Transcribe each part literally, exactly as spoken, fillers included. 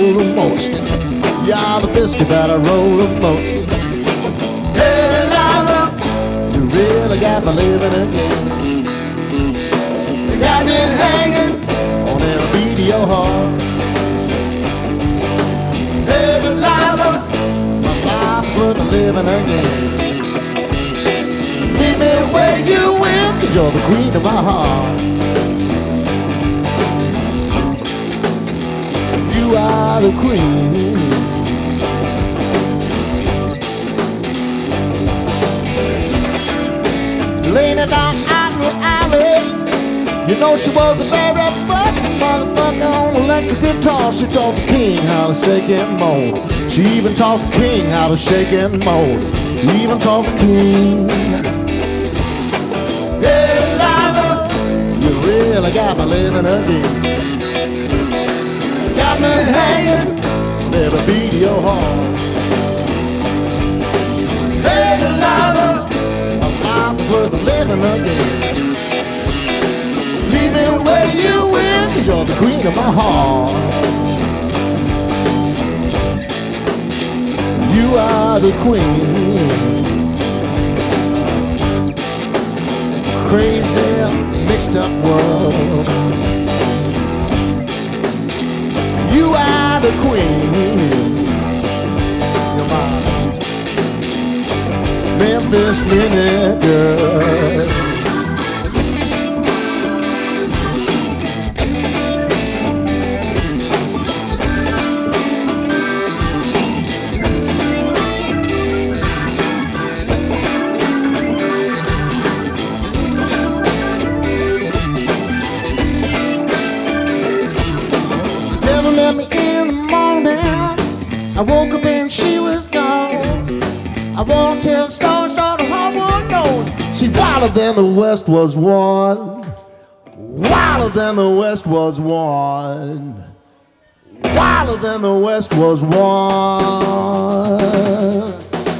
roll the most. You're the biscuit that I roll the most. Hey, Delilah, you really got me living again. You got me hanging on every beat of your heart. Hey, Delilah, my life's worth living again. Meet me where you will, 'cause you're the queen of my heart. You are the queen. Laying it down out in the alley, you know she was the very first motherfucker on electric guitar. She taught the king how to shake and mold. She even taught the king how to shake and mold. Even taught the king. Hey, Delilah, you really got me living again. Got me hanging on every beat of your heart. Hey, Delilah, my life is worth living again. Leave me where you will, 'cause you're the queen of my heart. You are the queen. Crazy, mixed up world. You are the queen. You're my Memphis Minute girl. Met me in the morning, I woke up and she was gone. I won't tell the story so the whole world knows. She's wilder than the West was one. Wilder than the West was one. Wilder than the West was one.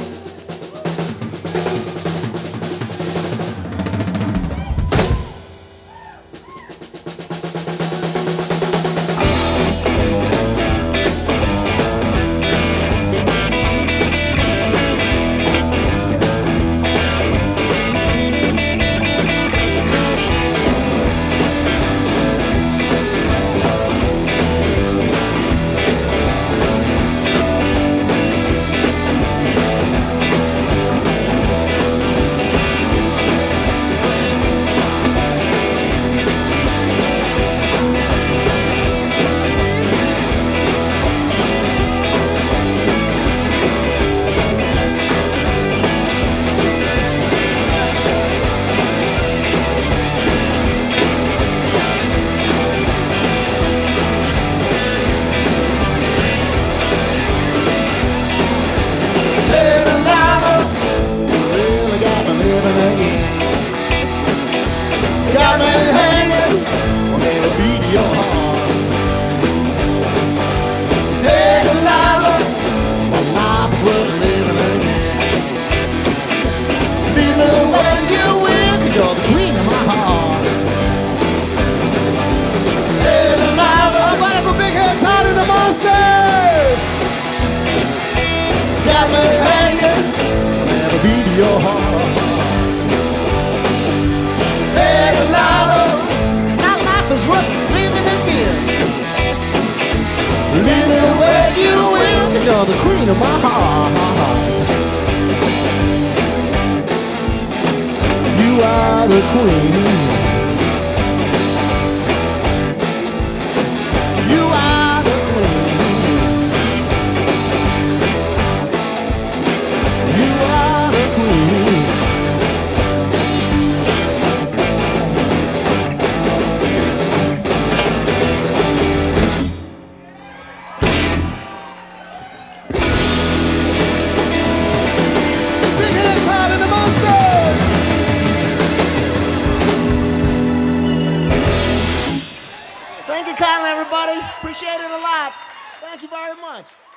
Got me hanging on every beat of your heart. Hey, Delilah, my life is worth living again. Leave me when you will, 'cause you're the queen of my heart. Hey, Delilah, everybody put big hands out in the monsters. Got me hanging on every beat of your heart. Hey, Delilah, my life is worth living again. Leave me where you will, 'cause you're the queen of my heart. You are the queen. You are the queen. You are the queen. Thank you kindly, everybody. Appreciate it a lot. Thank you very much.